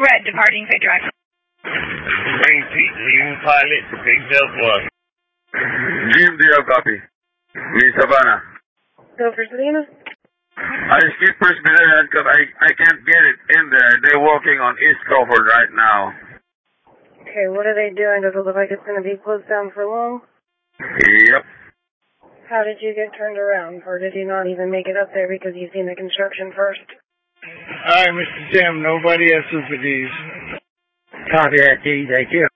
Red, departing Fay Drive. Bring Pete, leaving pilot to pick Delta. Jim, do you have copy? Miss Savannah. Go for Selena. I skip Presbyterian because I can't get it in there. They're walking on East Crawford right now. Okay, what are they doing? Does it look like it's going to be closed down for long? Yep. How did you get turned around? Or did you not even make it up there because you've seen the construction first? Alright, Mr. Tim, nobody has supervision. Copy that, T. Thank you.